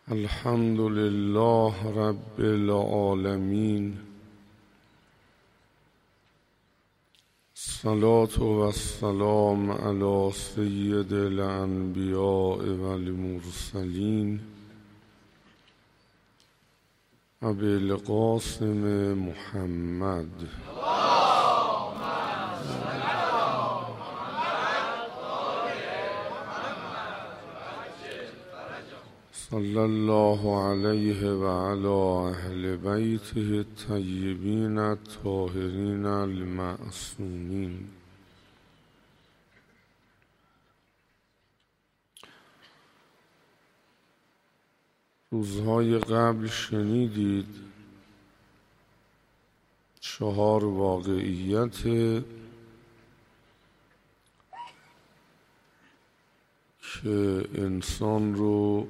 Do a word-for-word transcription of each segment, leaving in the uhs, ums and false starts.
الحمد لله رب العالمين، الصلاة والسلام على سید الانبیاء والمرسلین ابی القاسم محمد. صلی الله علیه و علی اهل بیته الطیبین الطاهرین المعصومین. روزهای قبل شنیدید چهار واقعیت که انسان رو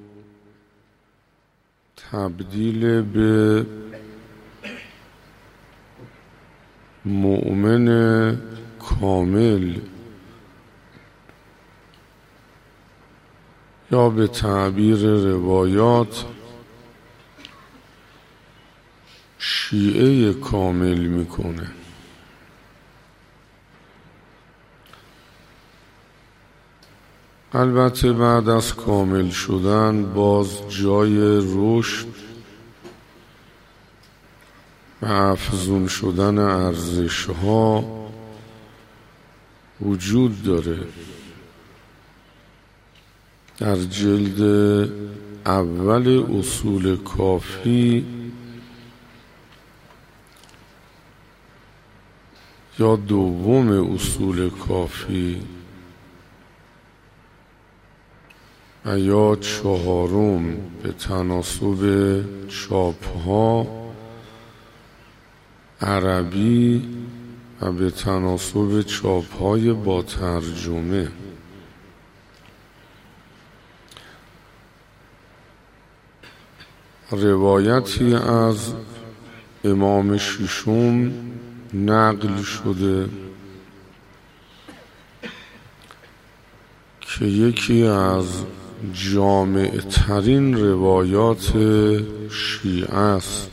تبدیل به مؤمن کامل یا به تعبیر روایات شیعه کامل میکنه. البته بعد از کامل شدن باز جای رشد و افزون شدن ارزش ها وجود داره. در جلد اول اصول کافی یا دوم اصول کافی و یا چهارم به تناسب چاپها عربی و به تناسب چاپهای با ترجمه روایتی از امام ششم نقل شده که یکی از جامع ترین روایات شیعه است.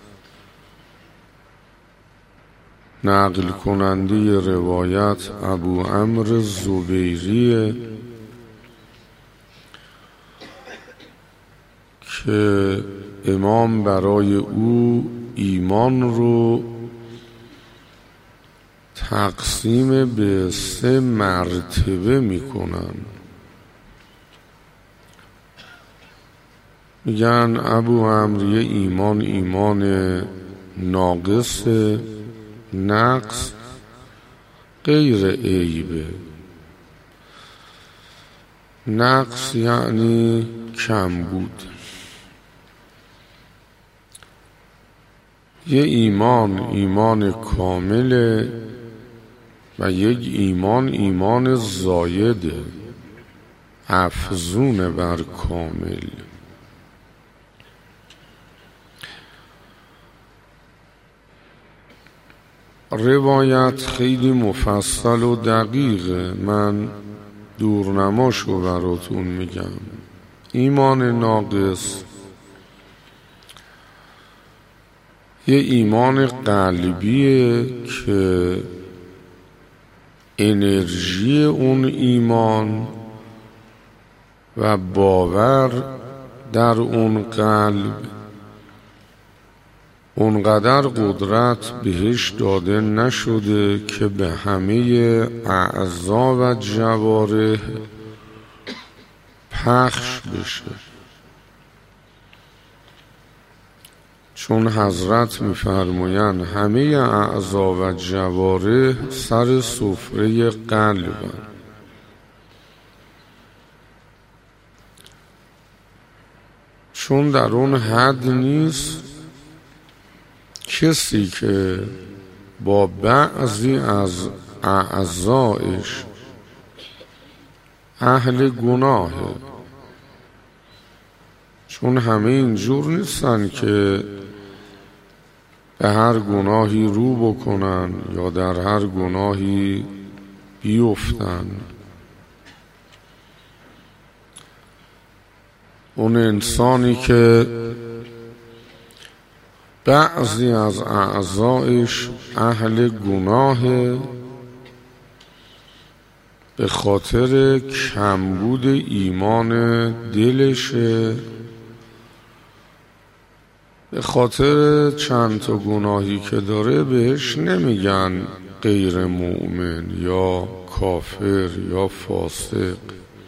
نقل کننده روایت ابو عمرو زبیریه که امام برای او ایمان رو تقسیم به سه مرتبه میکنن. میگن ابو عمرو ایمان ایمان ناقص، نقص، غیر عیبه. نقص یعنی کم بود. یه ایمان ایمان کامله و یک ایمان ایمان زایده، افزون بر کامل. روایت خیلی مفصل و دقیقه، من دورنماشو براتون میگم. ایمان ناقص یه ایمان قلبیه که انرژی اون ایمان و باور در اون قلب اونقدر قدرت بهش داده نشده که به همه اعضا و جوارح پخش بشه. چون حضرت می‌فرمایند همه اعضا و جوارح سر سفره قلبن. چون در اون حد نیست کسی که با بعضی از اعضایش اهل گناهه. چون همه اینجور نیستن که به هر گناهی رو بکنن یا در هر گناهی بیفتن. اون انسانی که بعضی از اعضایش اهل گناه، به خاطر کمبود ایمان دلشه، به خاطر چند تا گناهی که داره بهش نمیگن غیر مؤمن یا کافر یا فاسق،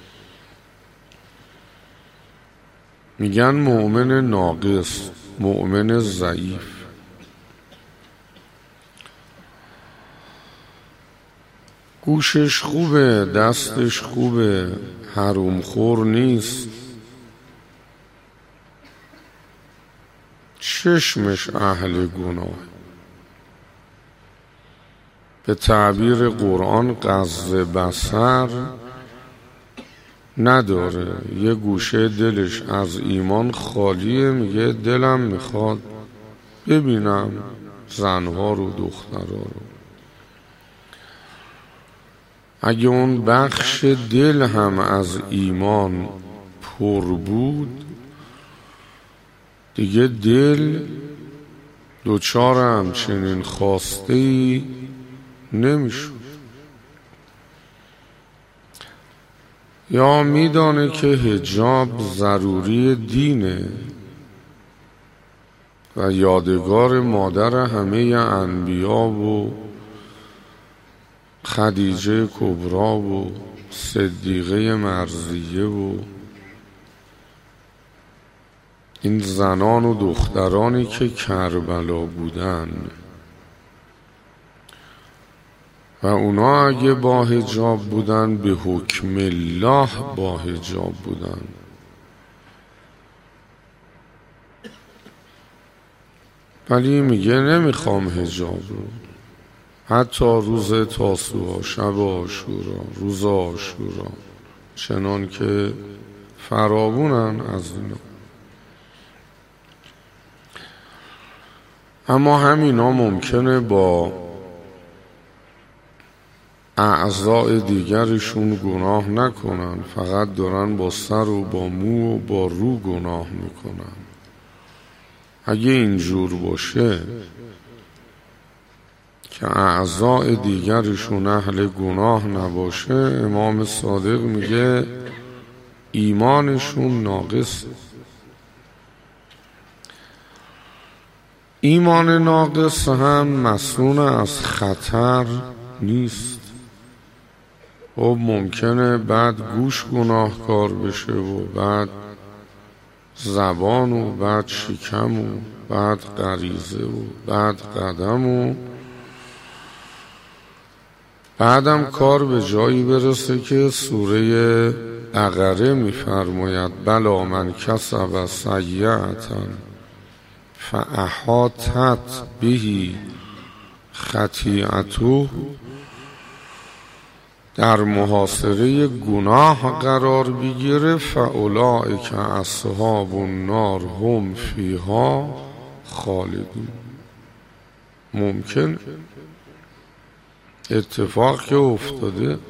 میگن مؤمن ناقص، مؤمن ضعیف. گوشش خوبه، دستش خوبه، حروم خور نیست، چشمش اهل گناه، به تعبیر قرآن غض بصر نداره، یه گوشه دلش از ایمان خالیه، میگه دلم میخواد ببینم زنها رو دخترها رو. اگه اون بخش دل هم از ایمان پر بود، دیگه دل دوچار همچنین خواسته ای نمیشود. یا میدانه که حجاب ضروری دینه و یادگار مادر همه انبیا و خدیجه کبرا و صدیقه مرضیه و این زنان و دخترانی که کربلا بودن، و اونا اگه با حجاب بودن به حکم الله با حجاب بودن. ولی میگه نمیخوام حجاب رو، حتی روز تاسوعا، شب عاشورا، روز عاشورا، چنان که فراوونن از اینا. اما همینا ممکنه با اعضاء دیگرشون گناه نکنن، فقط دارن با سر و با مو و با رو گناه میکنن. اگه اینجور باشه که اعضاء دیگرشون اهل گناه نباشه، امام صادق میگه ایمانشون ناقصه. ایمان ناقص هم مسئول از خطر نیست. خب ممکنه بعد گوش گناهکار بشه و بعد زبان و بعد شکم و بعد غریزه و بعد قدم و بعدم کار به جایی برسه که سوره بقره میفرماید بلا من کسب سیئة فاحاطت به خطیئته، در محاصره گناه قرار بگیره، فاولئک اصحاب النار هم فیها خالدون. ممکن اتفاق که افتاده،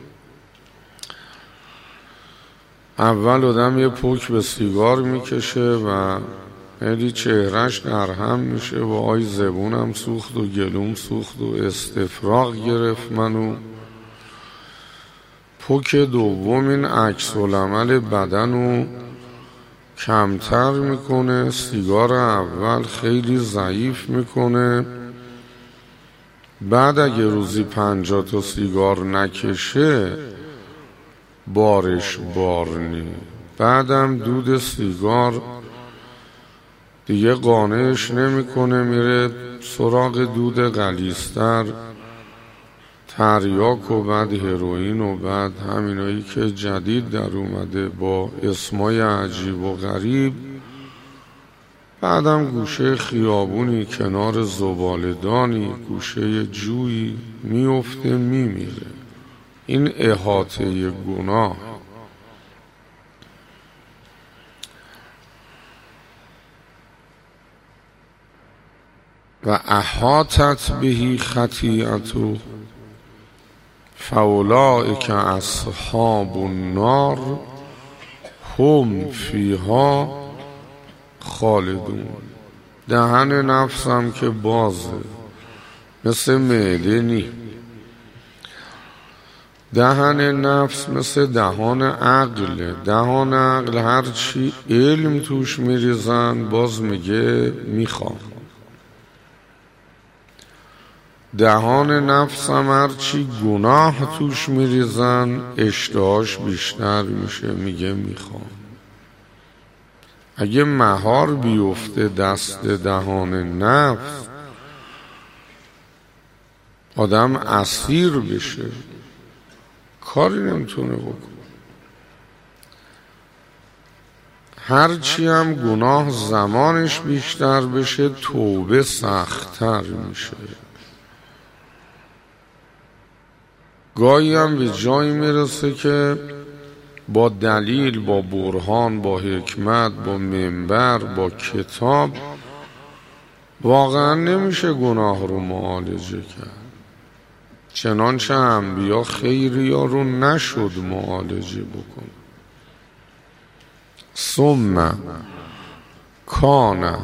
اول آدم یه پوک به سیگار میکشه و خیلی چهرش درهم میشه و آی زبونم سوخت و گلوم سوخت و استفراغ گرفت منو. پوک دوم این عکس العمل بدنو کمتر میکنه، سیگار اول خیلی ضعیف میکنه، بعد اگه روزی پنجاه تا سیگار نکشه بارش بار نی، بعدم دود سیگار دیگه قانعش نمیکنه، میره سراغ دود غلیظتر، تریاک و بعد هروئین و بعد همینایی که جدید در اومده با اسمای عجیب و غریب، بعدم گوشه خیابونی کنار زباله‌دانی، گوشه جویی میفته میمیره. این احاطه گناه. و احاطت به خطیئته فاولئک اصحاب النار هم فیها خالدون. دهن نفسم که بازه، مثل معده نی. دهن نفس مثل دهان عقله. دهان عقل هرچی علم توش میریزن باز میگه میخوام. دهان نفس هم هرچی گناه توش میریزن اشتهاش بیشتر میشه، میگه میخوام. اگه مهار بیفته دست دهان نفس، آدم اسیر بشه، کاری نمیتونه بکنه. هرچی هم گناه زمانش بیشتر بشه توبه سخت‌تر میشه. گاهی هم به جایی میرسه که با دلیل، با برهان، با حکمت، با منبر، با کتاب واقعا نمیشه گناه رو معالجه کرد. چنانچه انبیا خیریا رو نشد معالجه بکن. ثم کان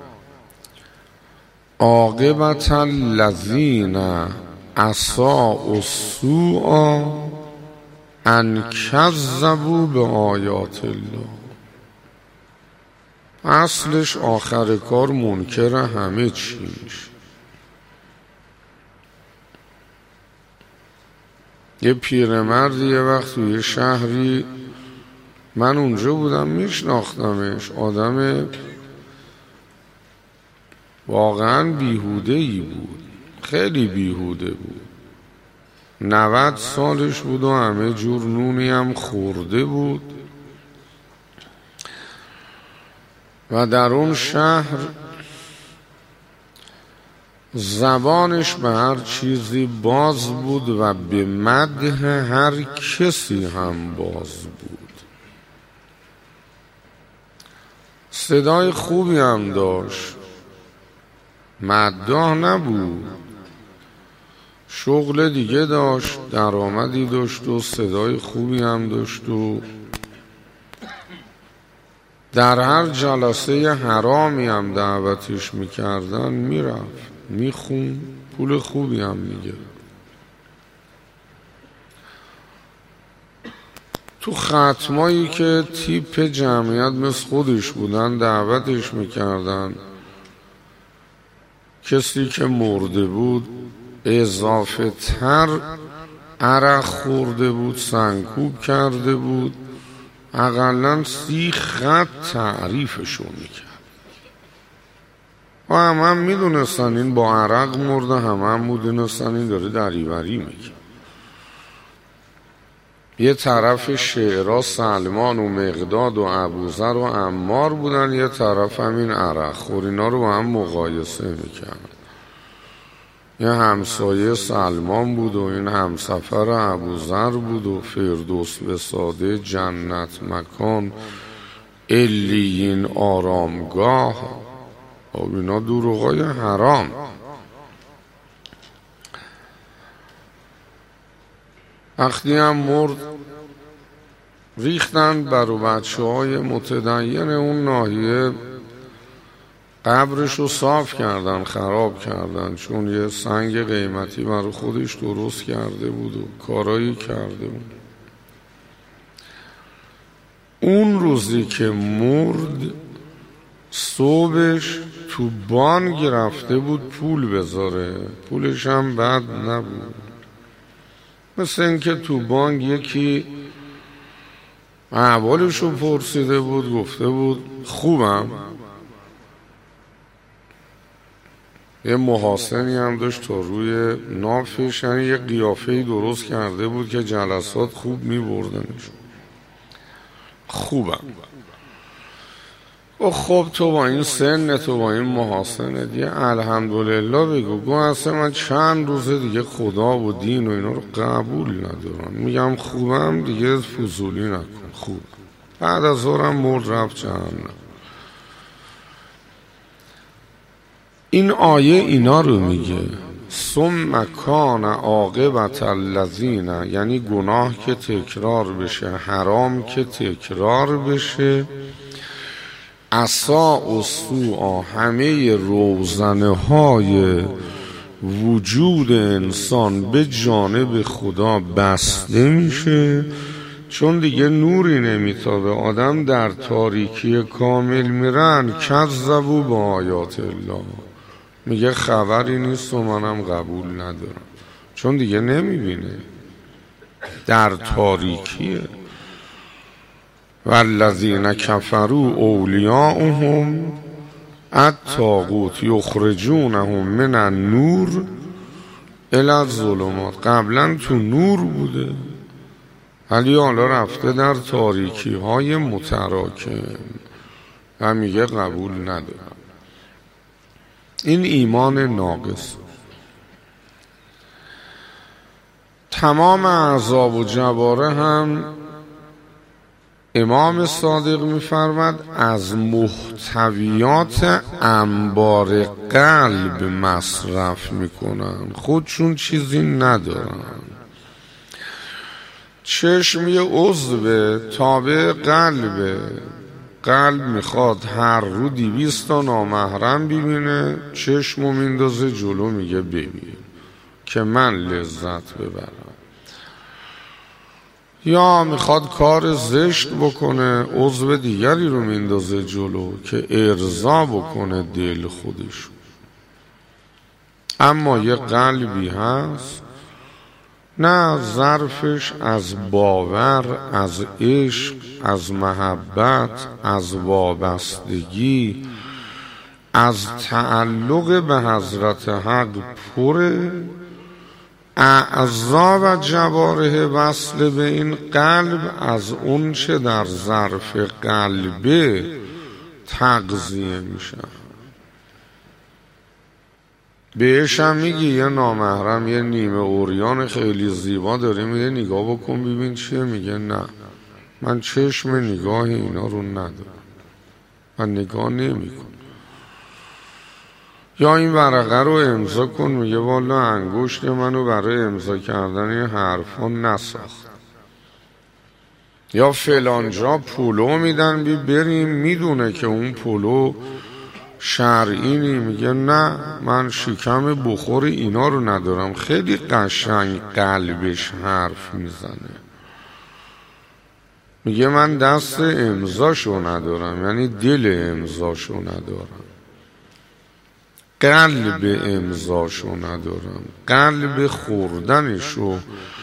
عاقبت الذین اساءوا السوء ان کذبوا بآیات الله. اصلش آخر کار منکر همه چی میشه. یه پیرمرد یه وقت توی شهری، من اونجا بودم میشناختمش، آدم واقعا بیهوده ای بود، خیلی بیهوده بود. نود سالش بود و همه جور نونی هم خورده بود و در اون شهر زبانش به هر چیزی باز بود و به مدح هر کسی هم باز بود. صدای خوبی هم داشت، مداح نبود، شغل دیگه داشت، درآمدی داشت و صدای خوبی هم داشت و در هر جلسه حرامی هم دعوتش میکردن میرفت، میخون، پول خوبی هم میگه. تو ختمایی که تیپ جمعیت مثل خودش بودن دعوتش میکردن. کسی که مرده بود اضافه تر عرق خورده بود، سنگکوب کرده بود، اقلن سی خط تعریفشو میکرد و همه هم میدونستن این با عرق مرده، همه هم میدونستن این داره دریوری میگه. یه طرف شعرها سلمان و مقداد و ابوذر و عمار بودن، یه طرف هم این عرق خور. اینا رو با هم مقایسه میکرد. یه همسایه سلمان بود و این همسفر ابوذر بود و فردوس وساده، جنت مکان، علیین آرامگاه. خب اینا دروغای حرام. وقتی هم مرد ریختن برو بچه های متدین اون ناحیه، قبرش رو صاف کردن، خراب کردن، چون یه سنگ قیمتی برای خودش درست کرده بود و کارایی کرده بود. اون روزی که مرد صبحش تو بانک رفته بود پول بذاره، پولش هم بد نبود. مثل اینکه تو بانک یکی احوالش رو پرسیده بود، گفته بود خوبم. یه محاسنی هم داشت تا روی نافش، یعنی یه قیافه‌ای درست کرده بود که جلسات خوب می بردنش. خوبم. و خب تو با این سن، تو با این محاسنه دیگه الحمدلله بگو. گو اصلا من چند روزه دیگه خدا و دین و اینا رو قبول ندارم، میگم خوبم دیگه، فضولی نکن. خوب. بعد از ظهرم مرد رفت جهنم. این آیه اینا رو میگه. ثم کان عاقبت الذین، یعنی گناه که تکرار بشه، حرام که تکرار بشه، عصا و سوء، همه روزنه های وجود انسان به جانب خدا بسته میشه، چون دیگه نوری نمیتابه، آدم در تاریکی کامل میرن. کذبوا با آیات الله، میگه خبری نیست و منم قبول ندارم، چون دیگه نمیبینه، در تاریکیه. والذین کفروا اولیاؤهم الطاغوت یخرجونهم من النور الی الظلمات. قبلا تو نور بوده ولی حالا رفته در تاریکی های متراکم و میگه قبول ندارم. این ایمان ناقص. تمام اعضاب و جواره هم امام صادق می‌فرماد از محتویات انبار قلب مصرف میکنن، خودشون چیزی ندارن. چشم یه عضو تابع قلبه، قلب میخواد هر رو دویست تا نامحرم ببینه، چشمو میندازه جلو میگه ببین که من لذت ببرم. یا میخواد کار زشت بکنه، عضو دیگری رو میندازه جلو که ارضا بکنه دل خودش. اما یه قلبی هست نه ظرفش از باور، از عشق، از محبت، از وابستگی، از تعلق به حضرت حق پره. اعضا و جواره وصل به این قلب از اون چه در ظرف قلبه تغذیه میشن. بهش هم میگی یه نامحرم یه نیمه اوریان خیلی زیبا داره، میگه نگاه بکن ببین چیه، میگه نه من چشم نگاه اینا رو ندارم، من نگاه نمی کنم. یا این ورقه رو امضا کن، میگه والا انگشت منو برای امضا کردن این حرفا نساخت. یا فلانجا پولو میدن بی بریم، میدونه که اون پولو شرعی نی، میگه نه من شکم بخور اینا رو ندارم. خیلی قشنگ قلبش حرف میزنه، میگه من دست امضاشو ندارم، یعنی دل امضاشو ندارم، قلب امضاشو ندارم، قلب خوردنشو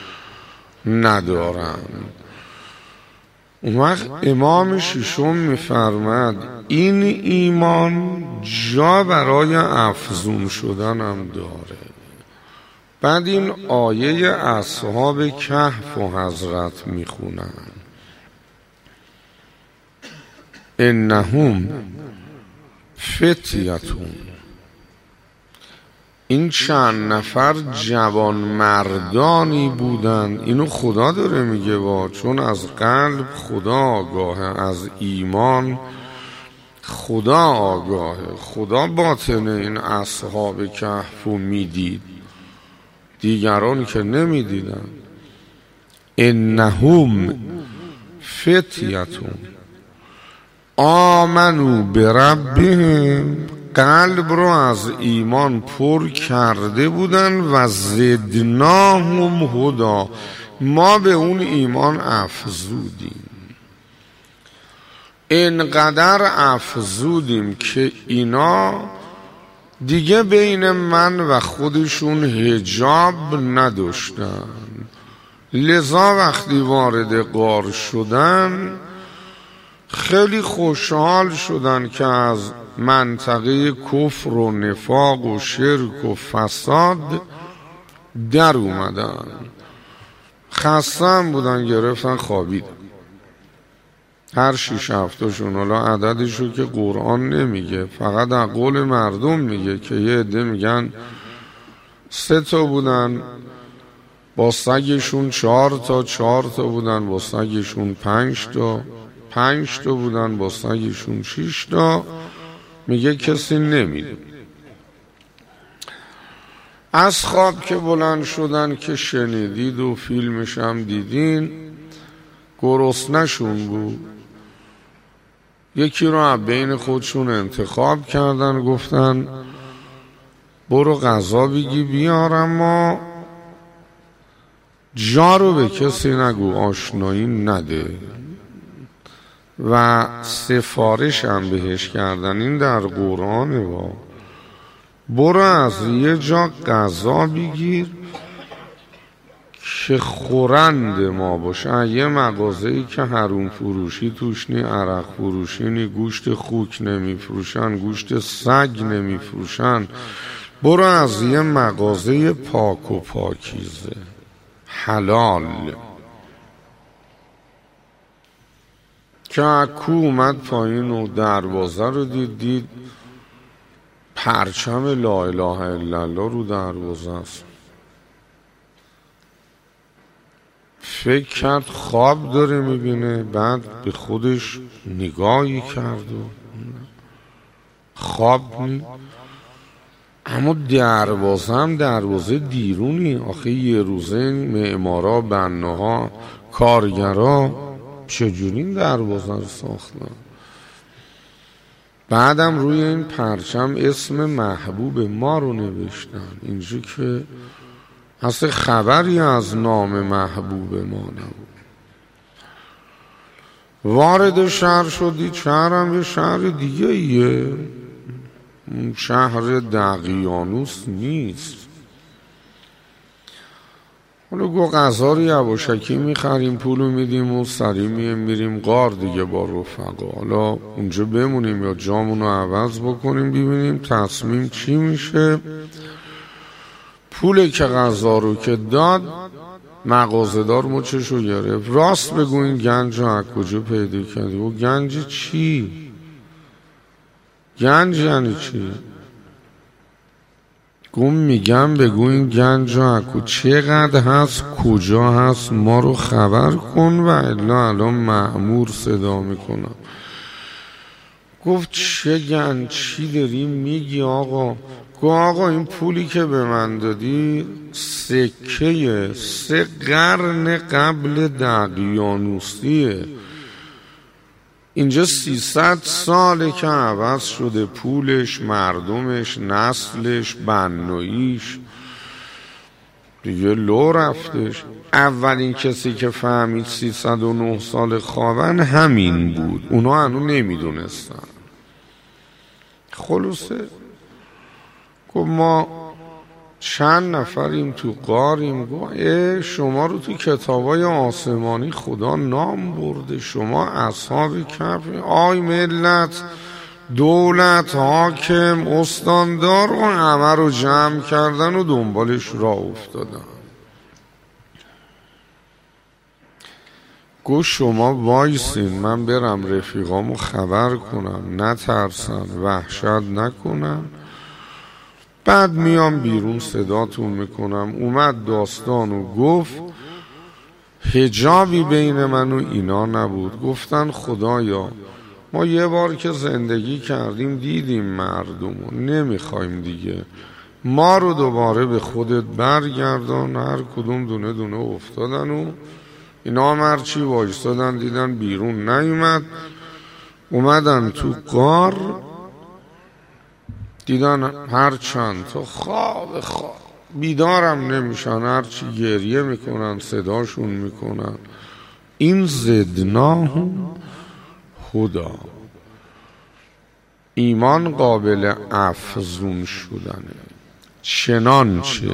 ندارم. اون وقت امام ششم میفرماد این ایمان جا برای افزون شدن هم داره. بعد این آیه اصحاب کهف و حضرت میخونن انهم فتیتون. این چند نفر جوان مردانی بودن، اینو خدا داره میگه با، چون از قلب خدا آگاهه، از ایمان خدا آگاهه، خدا باطن این اصحاب کهف رو میدید، دیگران که نمیدیدن. انهم فتیتون آمنو بربهم، قلب رو از ایمان پر کرده بودن و زدناهم هدا، ما به اون ایمان افزودیم. اینقدر افزودیم که اینا دیگه بین من و خودشون حجاب نداشتن، لذا وقتی وارد غار شدن خیلی خوشحال شدن که از منطقه کفر و نفاق و شرک و فساد در اومدن. خستم بودن، گرفتن خوابیدن. هر شیش هفتهشون، حالا عددشو که قرآن نمیگه، فقط در قول مردم میگه که یه عده میگن سه تا بودن با سگشون، چهار تا چهار تا بودن با سگشون، پنج تا پنج تا بودن با سگشون، شیش تا. میگه کسی نمیده. از خواب که بلند شدن که شنیدید و فیلمش هم دیدین، گرسنه‌شون بود. یکی رو از بین خودشون انتخاب کردن، گفتن برو غذا بگی بیار، اما جا رو به کسی نگو، آشنایی نده. و سفارش هم بهش کردن، این در قرآنه، با برو از یه جا غذا بگیر که خورند ما باشه، یه مغازه‌ای که حروم فروشی توش نی، عرق فروشی نی، گوشت خوک نمی فروشن، گوشت سگ نمی فروشن، برو از یه مغازه پاک و پاکیزه حلال. که کو اومد پایین و دروازه رو دید، دید پرچم لا اله الا الله رو دروازه است. فکر کرد خواب داره میبینه، بعد به خودش نگاهی کرد و خواب نی. اما دروازه هم دروازه دیرونی، آخه یه روزه معمارا، بناها، کارگرا چجوری این دروازه رو ساختن؟ بعدم روی این پرچم اسم محبوب ما رو نوشتن، اینجا که اصلا خبری از نام محبوب ما نبود. وارد شهر شدید، شهرم یه شهر دیگه ایه، شهر دقیانوس نیست. حالا گو غذا رو یواشکی میخریم، پولو میدیم و سریع میریم غار دیگه با رفقا. حالا اونجا بمونیم یا جامونو عوض بکنیم، ببینیم تصمیم چی میشه. پول که غذا رو که داد، مغازه‌دار مچشو گرفت. راست بگو این گنج رو از کجا پیدا کردی؟ و گنج چی؟ گنج یعنی چی؟ گم میگم بگو این گنج رو از کجا، چقدر هست، کجا هست، ما رو خبر کن و الا الان مأمور صدا میکنم. گفت چه گنج، چی داری میگی آقا؟ گفت آقا این پولی که به من دادی سکه سه قرن قبل دقیانوسیه، اینجا سیصد ساله که عوض شده پولش، مردمش، نسلش، بناییش، دیگه لو رفتش. اولین کسی که فهمید سیصد و نه سال خوابن همین بود، اونا هنو نمیدونستن. خلاصه گفت ما چند نفریم تو غاریم. گفت اه شما رو تو کتابای آسمانی خدا نام برده، شما اصحاب کهف. آی ملت، دولت، حاکم، استاندار و همه رو جمع کردن و دنبالش راه افتادن. گفت شما وایسین، من برم رفیقامو خبر کنم، نترسن، وحشت نکنن، بعد میام بیرون صداتون میکنم. اومد داستانو گفت، حجابی بین من و اینا نبود. گفتن خدایا ما یه بار که زندگی کردیم دیدیم مردمو، نمیخوایم دیگه، ما رو دوباره به خودت برگردان. هر کدوم دونه دونه افتادن و اینا هم هرچی وایستادن دیدن بیرون نیومد. اومدن تو غار، دیدن هر چند تا خواب خواب بیدارم نمیشن، هرچی گریه میکنن صداشون میکنن. این زدناهم هدا، ایمان قابل افزون شدنه. چنانچه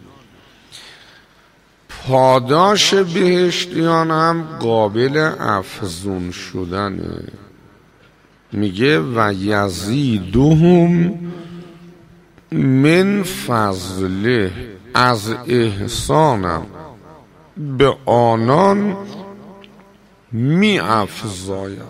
پاداش بهشتیان هم قابل افزون شدنه. میگه و یزیدهم من فضله، از احسانم به آنان می افزایم.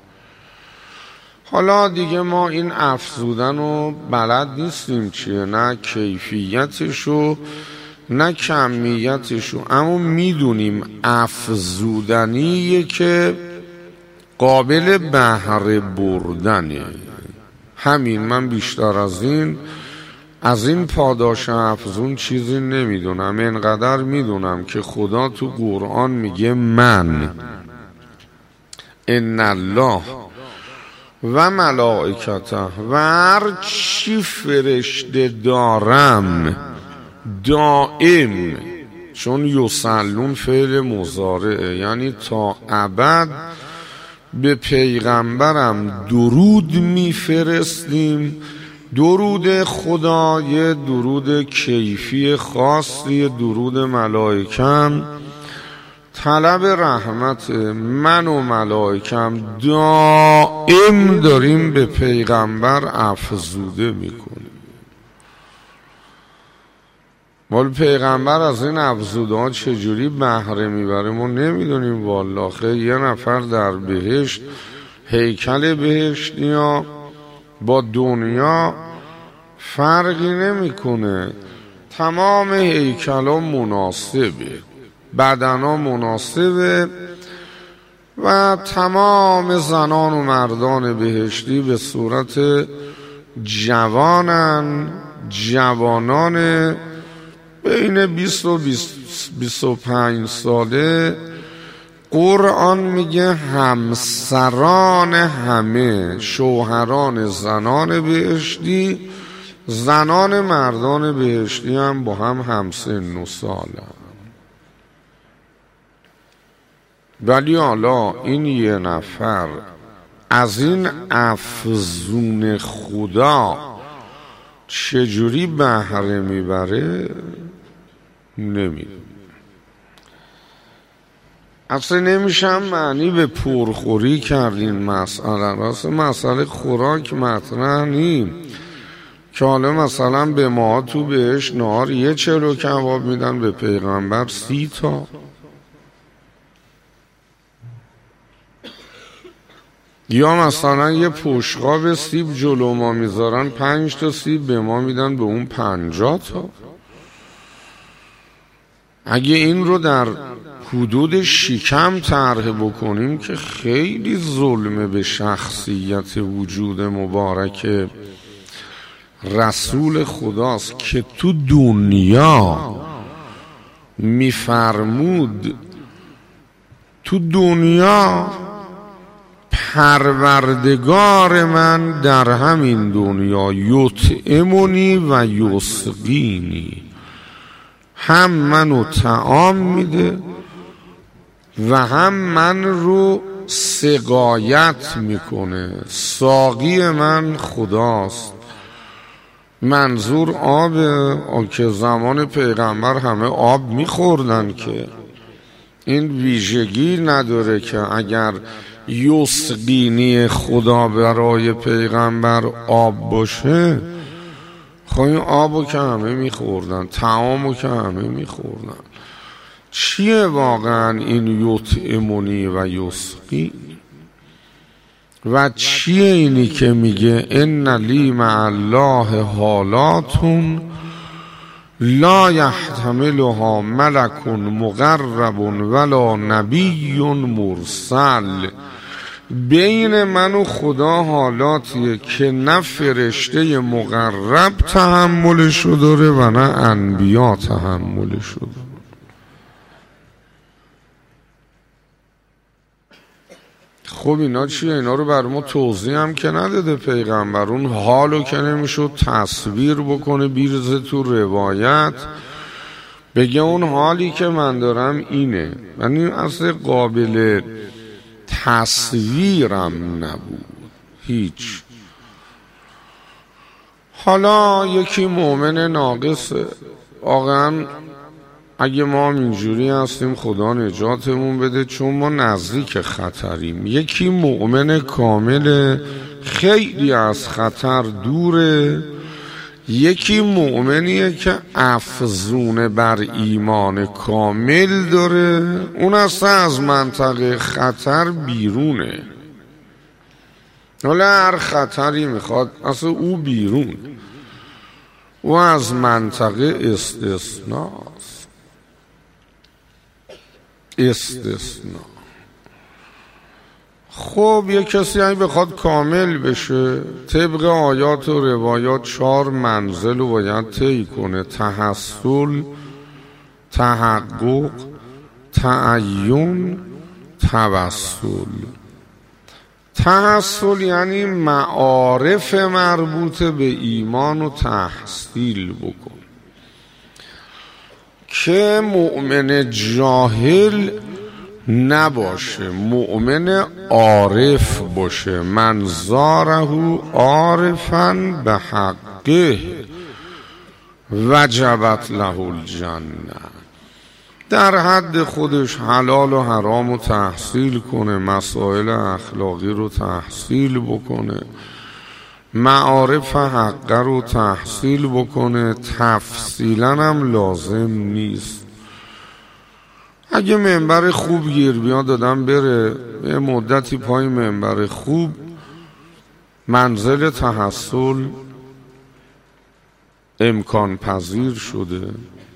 حالا دیگه ما این افزودن رو بلد نیستیم چیه، نه کیفیتشو نه کمیتشو، اما میدونیم افزودنیه که قابل بهره بردنه. همین، من بیشتر از این از این پاداش افزون چیزی نمیدونم. اینقدر میدونم که خدا تو قرآن میگه من ان الله و ملائکته و هر چی فرشته دارم دائم، چون یصلون فعل مضارعه، یعنی تا ابد به پیغمبرم درود میفرستیم. درود خدا یه درود کیفی خاصی، درود ملائکم طلب رحمت. من و ملائکم دائم داریم به پیغمبر افزوده میکنیم. ولی پیغمبر از این افزوده ها چجوری بهره میبره ما نمیدونیم. والله خیلی یه نفر در بهشت، هیکل بهشتی ها با دنیا فرقی نمیکنه، تمام هیکل ها مناسبه، بدن ها مناسبه و تمام زنان و مردان بهشتی به صورت جوانن، جوانان بین بیست و بیست و پنج ساله. قرآن میگه همسران همه، شوهران زنان بهشتی، زنان مردان بهشتی هم با هم همسن و ساله. ولی حالا این یه نفر از این افزون خدا چجوری بهره میبره نمیدونم. اصلا نمیشم معنی به پرخوری کردین مسئله. راست مسئله خوراک مطرح نیم که حالا مثلا به ما تو بهش نهار یه چلو کباب میدن، به پیغمبر سی تا. یا مثلا یه پشقاب سیب جلو ما میذارن، پنج تا سیب به ما میدن، به اون پنجاه تا. اگه این رو در حدود شکم طرح بکنیم که خیلی ظلمه به شخصیت وجود مبارک رسول خداست که تو دنیا میفرمود، تو دنیا پروردگار من در همین دنیا یطعمنی و یسقینی، هم منو طعام میده و هم من رو سقایت میکنه. ساقی من خداست. منظور آب که زمان پیغمبر همه آب میخوردن، که این ویژگی نداره که اگر یسقینی خدا برای پیغمبر آب باشه، خب این آبو که همه میخوردن، طعامو که همه میخوردن. چیه واقعا این یطعمنی و یسقی؟ و چیه اینی که میگه ان لی مع الله حالاتون لا یحتملها ملک مقرب ولا نبی مرسل؟ بین من و خدا حالاتیه که نه فرشته مقرب تحملشو داره و نه انبیا تحملشو داره. خب اینا چیه؟ اینا رو بر ما توضیح هم که نداده پیغمبر. اون حالو که نمیشد تصویر بکنه، بیرزه تو روایت بگه اون حالی که من دارم اینه. یعنی اصلا قابل تصویرم نبود هیچ. حالا یکی مؤمن ناقصه، واقعا اگه ما هم اینجوری هستیم خدا نجاتمون بده، چون ما نزدیک خطریم. یکی مؤمن کامل خیلی از خطر دوره، یکی مؤمنیه که افزون بر ایمان کامل داره، اون اصلا از منطقه خطر بیرونه. حالا هر خطری میخواد اصلا او بیرون، او از منطقه استثناست. استثناء. خب یه کسی اگه بخواد کامل بشه طبق آیات و روایات چهار منزل رو باید طی کنه: تحصل، تحقق، تعین، توسل. تحصل یعنی معارف مربوط به ایمان و تحصیل بکن که مؤمن جاهل نباشه، مؤمن عارف باشه. من زاره عارفا به حقه وجبت له الجنه. در حد خودش حلال و حرام رو تحصیل کنه، مسائل اخلاقی رو تحصیل بکنه، معارف حقه رو تحصیل بکنه. تفصیلا هم لازم نیست. اگه منبر خوب گیر بیاد دادم بره یه مدتی پای منبر خوب، منزل تحصل امکان پذیر شده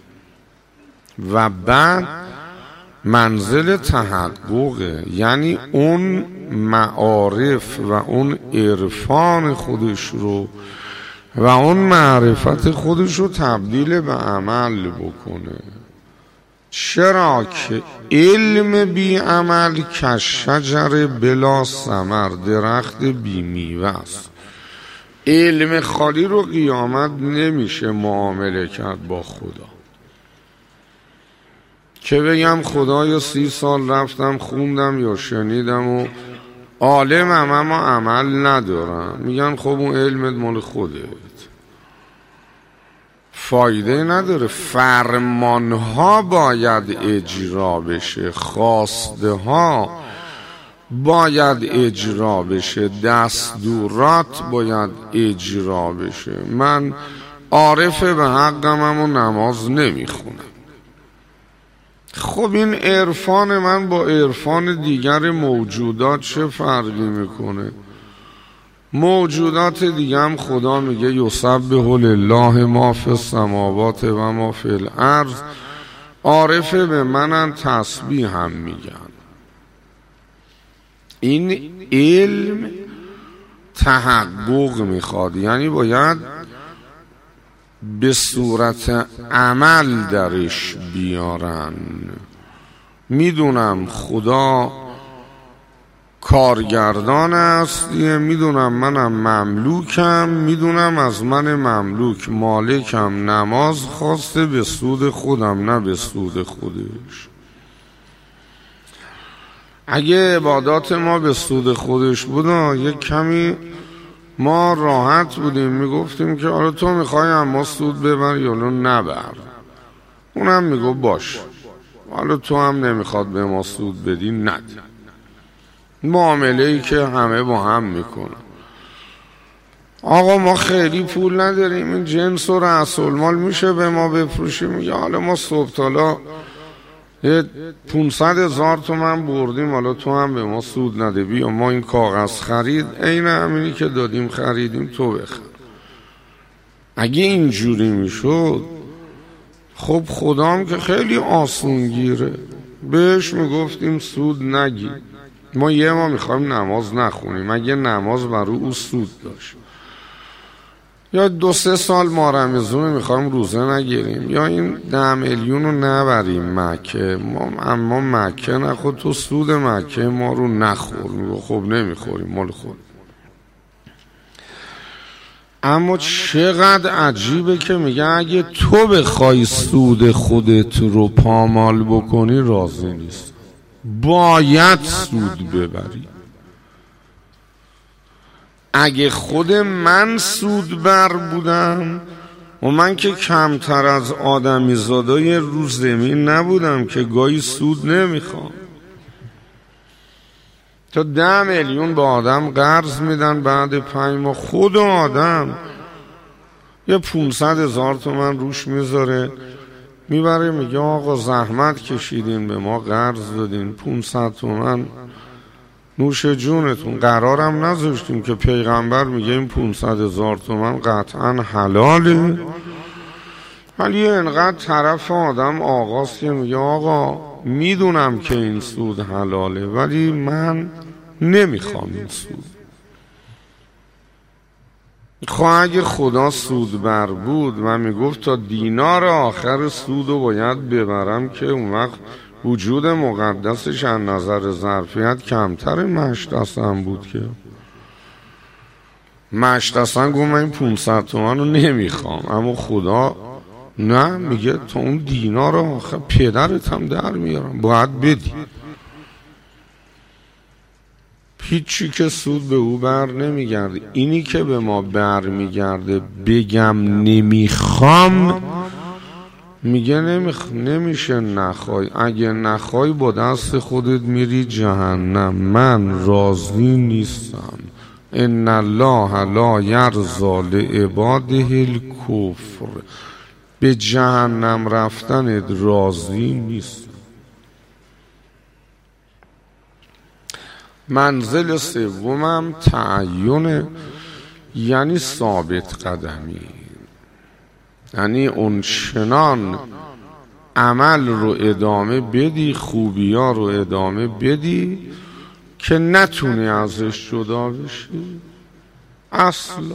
و بعد منزل تحققه، یعنی اون معارف و اون عرفان خودش رو و اون معرفت خودش رو تبدیل به عمل بکنه. چرا که علم بی عمل کشجر بلا ثمر، درخت بی میوه است. علم خالی رو قیامت نمیشه معامله کرد با خدا که بگم خدایا سی سال رفتم خوندم یا شنیدم و عالمم اما عمل ندارم. میگن خب اون علمت مال خودت، فایده نداره. فرمانها باید اجرا بشه، خواسته ها باید اجرا بشه، دستورات باید اجرا بشه. من عارف به حقم و نماز نمیخونم. خب این عرفان من با عرفان دیگر موجودات چه فرقی میکنه؟ موجودات دیگه هم خدا میگه یسبح لله ما فی السماوات و ما فی الارض. عارفه به منن تسبیح هم میگن. این علم تحقق میخواد، یعنی باید به صورت عمل درش بیارن. میدونم خدا کارگردان است، میدونم منم مملوکم، میدونم از من مملوک مالکم نماز خواسته به سود خودم نه به سود خودش. اگه عبادات ما به سود خودش بود یک کمی ما راحت بودیم، میگفتیم که آره تو میخوای اما سود ببر یا نبر. اونم میگو باش، حالا تو هم نمیخواد به ما سود بدی ند. معامله ای که همه با هم میکنن. آقا ما خیلی پول نداریم، این جنس و رأس المال میشه به ما بفروشیم؟ میگه حالا ما صبح تالا یه پونصد هزار تومن بردیم، حالا تو هم به ما سود نده، بیا ما این کاغذ خرید عین همینی که دادیم خریدیم تو بخر. اگه اینجوری میشد خب خدام که خیلی آسون گیره، بهش میگفتیم سود نگی. ما یه ما میخوایم نماز نخونیم، اگه نماز برای او سود داشت، یا دو سه سال ما رمضان میخوایم روزه نگیریم، یا این ده میلیون رو نبریم مکه، ما اما مکه نخور، تو سود مکه ما رو نخور. میگو خب نمیخوریم مال خود. اما چقدر عجیبه که میگه اگه تو بخوای سود خودت رو پامال بکنی راضی نیست، باید سود ببری. اگه خود من سود بر بودم و من که کمتر از آدمی زادای رو زمین نبودم که گاهی سود نمیخوام. تا ده میلیون با آدم قرض میدن، بعد پنج ماه خود آدم یه پونصد هزار تومن روش میذاره میبره، میگه آقا زحمت کشیدین به ما قرض دادین، پونصد تومن نوش جونتون. قرارم نذاشتیم که پیغمبر میگه این پونصد هزار تومن قطعا حلاله. ولی اینقدر طرف آدم آغاز که میگه آقا میدونم که این سود حلاله ولی من نمیخوام این سود. خواه اگه خدا سود بر بود و میگفت تا دینار آخر سود رو باید ببرم که اون وقت وجود مقدسش از نظر ظرفیت کمتر مشت اصلا بود که مشت اصلا گفت من این پونصد تومن رو نمیخوام، اما خدا نه، میگه تا اون دینار آخر پدرت هم در میارم باید بدی. هیچی که سود به او بر نمیگرده. اینی که به ما بر میگرده بگم نمیخوام، میگه نمیخ... نمیشه نخوای. اگه نخوای با دست خودت میری جهنم. من راضی نیستم. ان الله لا یرضی لعباده الکفر. به جهنم رفتنت راضی نیستم. منزل سومم تعین، یعنی ثابت قدمی، یعنی اون چنان عمل رو ادامه بدی، خوبی ها رو ادامه بدی که نتونی ازش جدا بشی اصلا.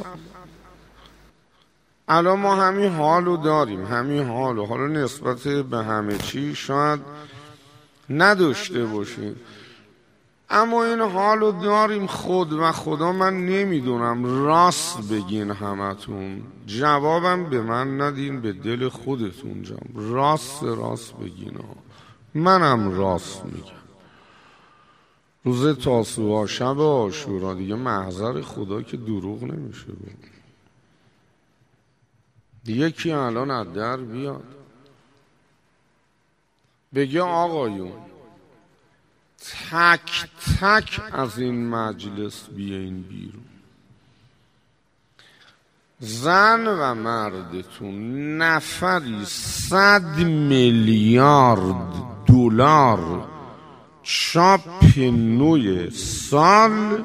الان ما همین حالو داریم، همین حالو حالا نسبت به همه چی شاید نداشته باشیم، اما این حالو داریم. خود و خدا من نمیدونم، راست بگین همتون، جوابم به من ندین، به دل خودتون جام راست راست بگین ها. منم راست میگم. روز تاسوعا، شب عاشورا دیگه محضر خدا که دروغ نمیشه بود. دیگه کی الان از در بیاد بگه آقایون تک تک از این مجلس بیاین بیرون، زن و مردتون نفری صد میلیارد دلار چاپ نوی سال،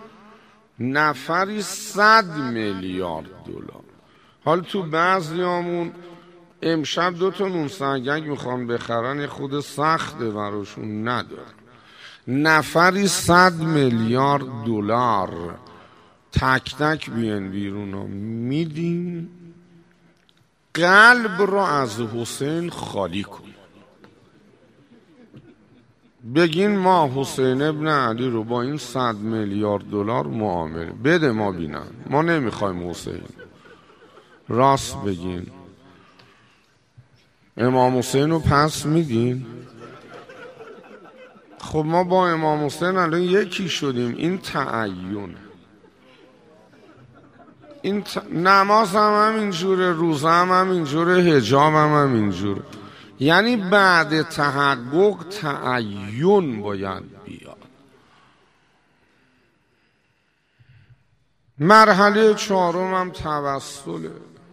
نفری صد میلیارد دلار. حال تو بعضیامون امشب دو تا نون سنگک میخوان بخرن، خود سخته براشون، ندارن. نفری صد میلیارد دلار تک تک بیان بیرون ها میدین، قلب رو از حسین خالی کن. بگین ما حسین ابن علی رو با این صد میلیارد دلار معامله بده ما بینن، ما نمیخوایم حسین. راست بگین. امام حسین رو پس میدین؟ خب ما با امام حسین الان یکی شدیم. این تعین، این ت... نماز هم همینجوره، روزه هم همینجوره، حجاب هم همینجوره. یعنی بعد تحقق تعین باید بیاد. مرحله چهارم هم توسله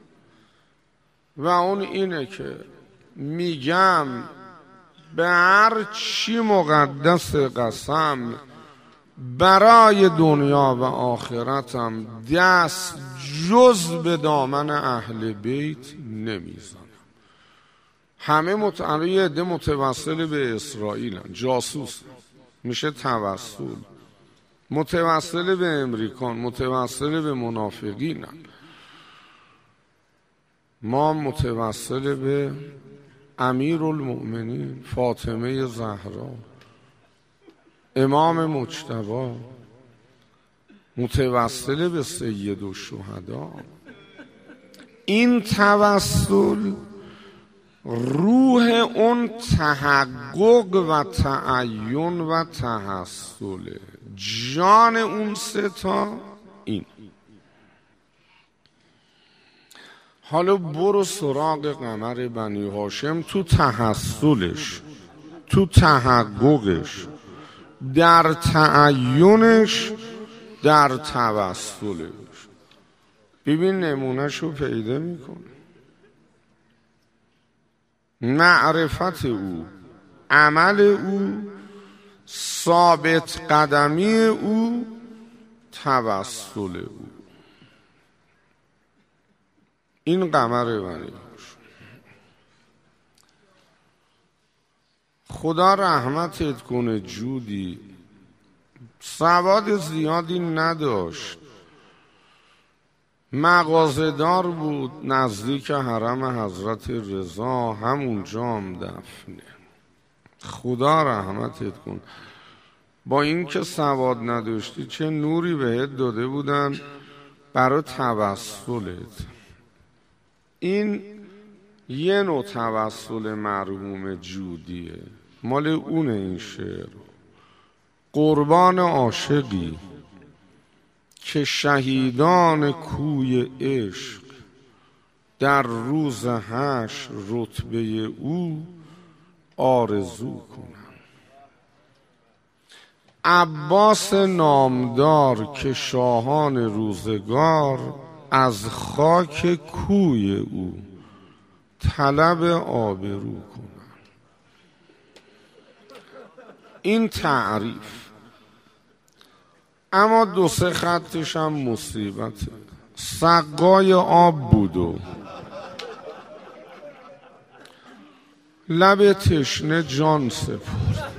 و اون اینه که میگم به هر چی مقدس قسم برای دنیا و آخرتم دست جز به دامن اهل بیت نمیزنم. همه مت... یه عده متوسل به اسرائیل، جاسوس میشه توسل، متوسل به امریکان، متوسل به منافقین. ما متوسل به امیر المؤمنین فاطمه زهرا، امام مجتبی، متوسل به سید الشهدا. این توسل روح اون تحقق و تعین و تحصل، جان اون ستا این. حالا برو سراغ قمر بنی هاشم تو تحصلش، تو تحققش، در تعینش، در توسلش. ببین نمونهش رو پیدا میکنه. معرفت او، عمل او، ثابت قدمی او، توسل او. این قمر بنی هاشم. خدا رحمتت کنه جودی، سواد زیادی نداشت، مغازه‌دار بود نزدیک حرم حضرت رضا، همونجا هم دفنه. خدا رحمتت کن. با اینکه سواد نداشتی چه نوری بهت داده بودن برای توسلت. این یه نوع توسل مرحوم جودیه، مال اونه این شعر. قربان عاشقی که شهیدان کوی عشق در روز حشر رتبه او آرزو کنند. عباس نامدار که شاهان روزگار از خاک کوی او طلب آبرو کنند. این تعریف. اما دو سه خطش هم مصیبته. سقای آب بود و لب تشنه جان سپرد.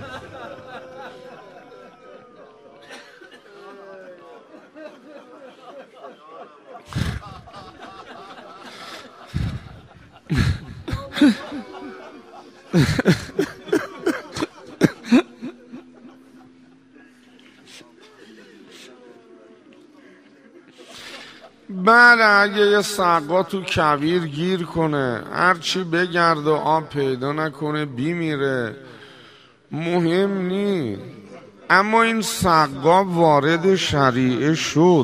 بله، اگه یه سقا تو کویر گیر کنه هرچی بگرد و آب پیدا نکنه بیمیره، مهم نی. اما این سقا وارد شریعه شد،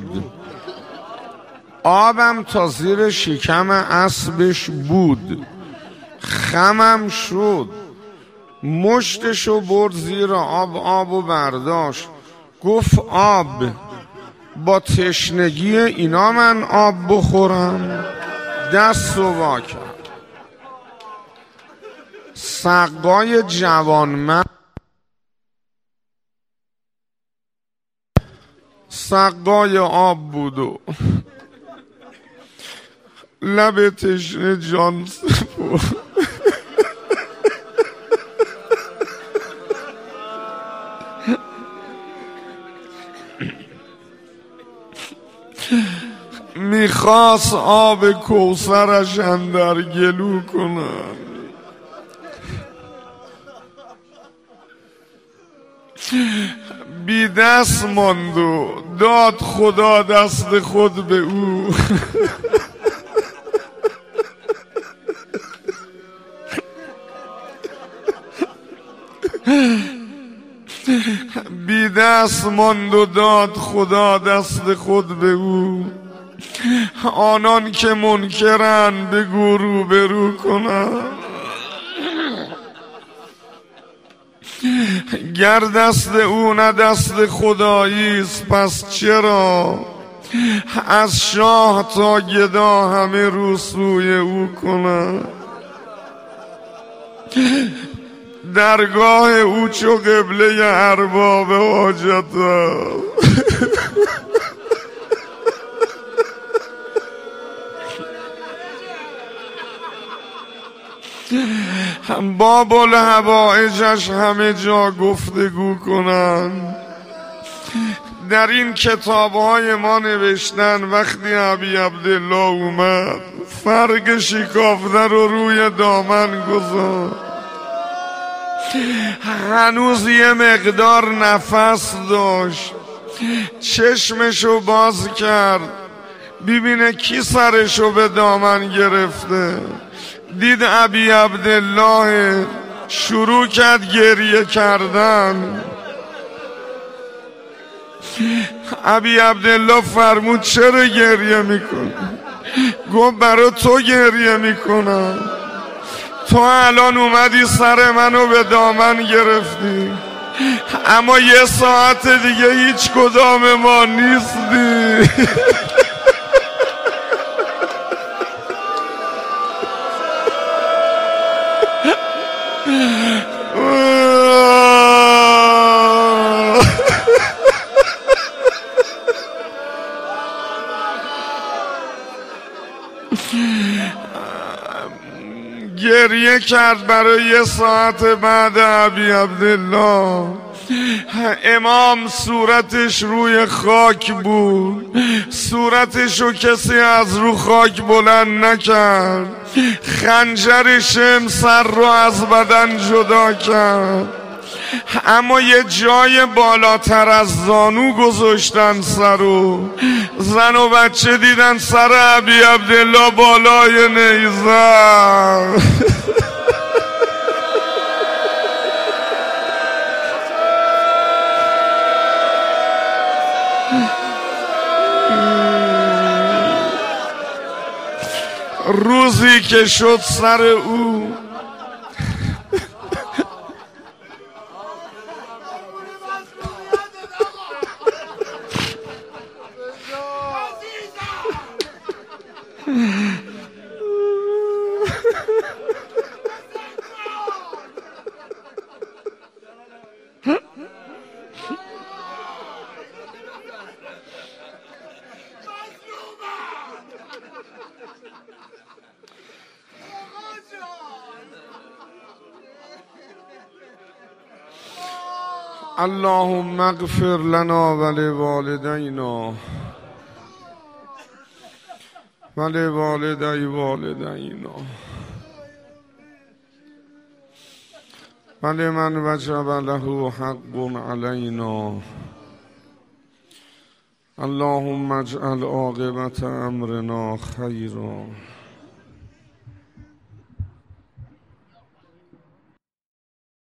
آبم تا زیر شکم اسبش بود، خمم شد، مشتشو برد زیر آب، آبو برداشت، گفت آب با تشنگی اینا من آب بخورم؟ دست و وا کرد. سقای جوانمرد، سقای آب بود و لب تشنه جان سپرد. میخواست آب کوثرش اندر گلو کنم، بی دست ماند و داد خدا دست خود به او. بی دست ماند و داد خدا دست خود به او. آنان که منکرن بگو روبرو کنن، گر دست او نه دست خداییست پس چرا از شاه تا گدا همه رو سوی او کنن. درگاه او چو قبله ارباب حاجت باب الحوائجش همه جا گفتگو کنن. در این کتاب‌های ما نوشتن وقتی ابی عبدالله اومد فرق شکافته رو روی دامن گذاشت، هنوز یه مقدار نفس داشت، چشمشو باز کرد ببینه کی سرشو به دامن گرفته. دید ابی عبدالله شروع کرد گریه کردن. ابی عبدالله فرمود چرا گریه میکنی؟ گفت برای تو گریه میکنم، تو الان اومدی سر منو به دامن گرفتی، اما یه ساعت دیگه هیچ کدام ما نیستی. گریه کرد برای یه ساعت بعد ابی عبدالله. امام صورتش روی خاک بود، صورتشو کسی از رو خاک بلند نکرد، خنجر شم سر رو از بدن جدا کرد، اما یه جای بالاتر از زانو گذاشتن سرو. زن و بچه دیدن سر ابی عبدالله بالای نیزه. روزی که شد سر او اللهم اغفر لنا ولوالدينا ولوالدي والدينا ولمن وجب له حق علينا. اللهم اجعل عاقبة امرنا خيرا.